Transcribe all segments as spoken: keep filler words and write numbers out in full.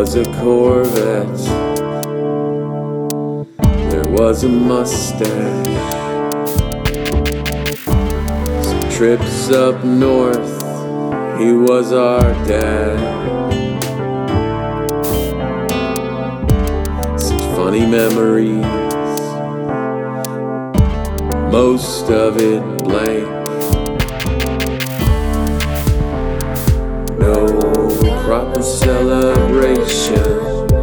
was a Corvette, there was a mustache, some trips up north, he was our dad. Such funny memories, most of it blank. No proper celebration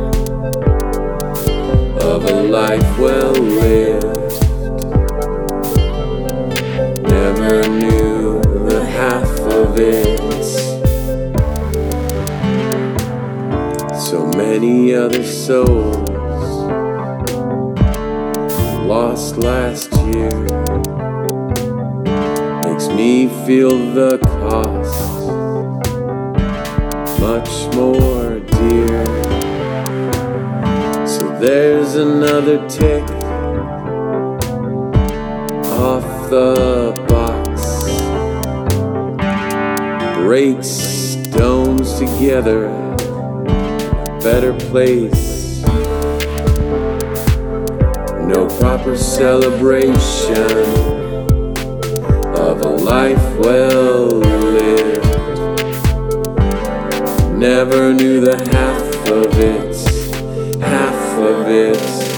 of a life well lived. Never knew the half of it. So many other souls lost last year makes me feel the cost much more dear. So there's another tick off the box, breaks stones together, a better place. No proper celebration of a life well lived. Never knew the half of it, half of it.